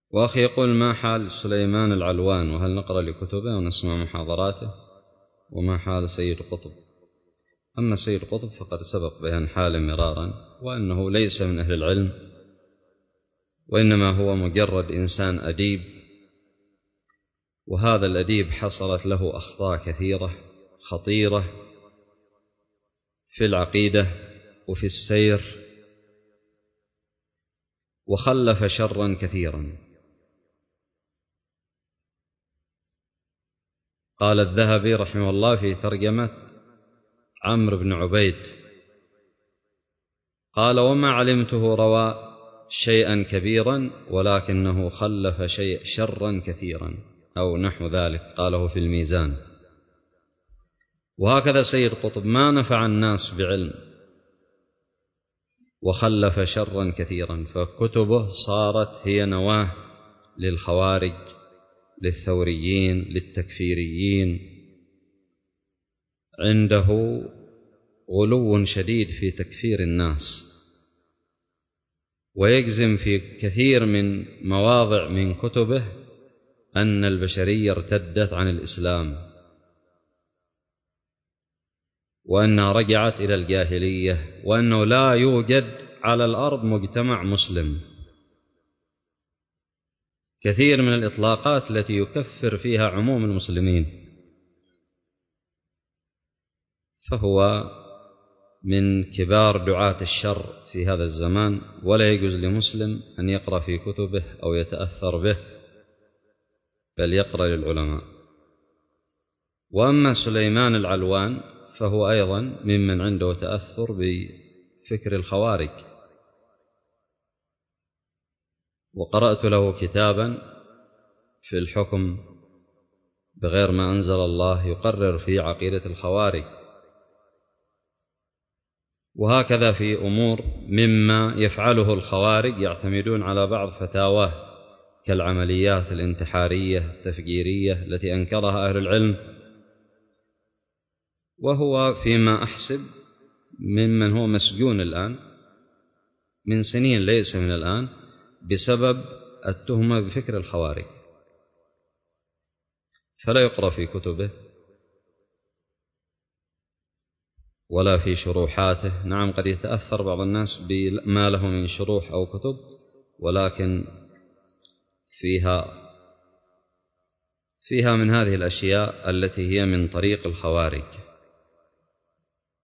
وأخي يقول: ما حال سليمان العلوان، وهل نقرأ لكتبه ونسمع محاضراته؟ وما حال سيد قطب؟ أما سيد قطب فقد سبق بيان حاله مرارا، وأنه ليس من أهل العلم، وإنما هو مجرد إنسان أديب، وهذا الأديب حصلت له أخطاء كثيرة خطيرة في العقيدة وفي السير، وخلف شرا كثيرا. قال الذهبي رحمه الله في ترجمة عمرو بن عبيد، قال: وما علمته روى شيئا كبيرا ولكنه خلف شرا كثيرا، أو نحو ذلك قاله في الميزان. وهكذا سيد قطب ما نفع الناس بعلم وخلف شرا كثيرا، فكتبه صارت هي نواة للخوارج، للثوريين، للتكفيريين. عنده غلو شديد في تكفير الناس، ويجزم في كثير من مواضع من كتبه أن البشرية ارتدت عن الإسلام، وأنها رجعت إلى الجاهلية، وأنه لا يوجد على الأرض مجتمع مسلم. كثير من الإطلاقات التي يكفر فيها عموم المسلمين. فهو من كبار دعاة الشر في هذا الزمان، ولا يجوز لمسلم أن يقرأ في كتبه أو يتأثر به، بل يقرأ للعلماء. وأما سليمان العلوان فهو أيضا ممن عنده تأثر بفكر الخوارج، وقرأت له كتابا في الحكم بغير ما أنزل الله يقرر في عقيدة الخوارج. وهكذا في أمور مما يفعله الخوارج يعتمدون على بعض فتاواه كالعمليات الانتحارية التفجيرية التي أنكرها أهل العلم، وهو فيما أحسب ممن هو مسجون الآن من سنين ليس من الآن بسبب التهمة بفكر الخوارج، فلا يقرأ في كتبه ولا في شروحاته. نعم، قد يتأثر بعض الناس بما له من شروح أو كتب، ولكن فيها من هذه الأشياء التي هي من طريق الخوارج.